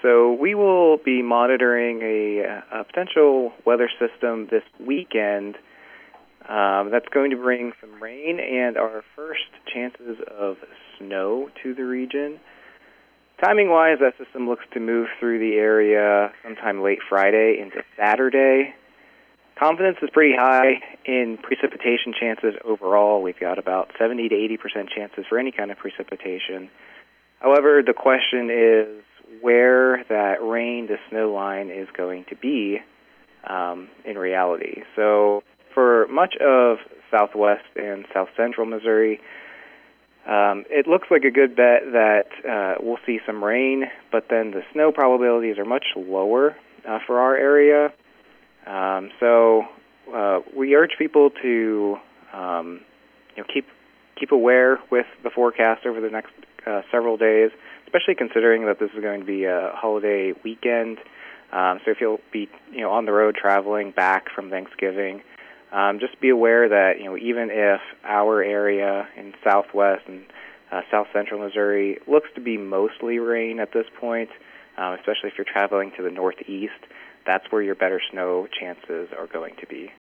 So we will be monitoring a potential weather system this weekend that's going to bring some rain and our first chances of snow to the region. Timing-wise, that system looks to move through the area sometime late Friday into Saturday. Confidence is pretty high in precipitation chances overall. We've got about 70 to 80% chances for any kind of precipitation. However, the question is where that rain to snow line is going to be in reality. So for much of southwest and south central Missouri, it looks like a good bet that we'll see some rain, but then the snow probabilities are much lower for our area. So we urge people to keep aware with the forecast over the next several days, especially considering that this is going to be a holiday weekend. So if you'll be on the road traveling back from Thanksgiving, just be aware that even if our area in southwest and south central Missouri looks to be mostly rain at this point, especially if you're traveling to the northeast, that's where your better snow chances are going to be.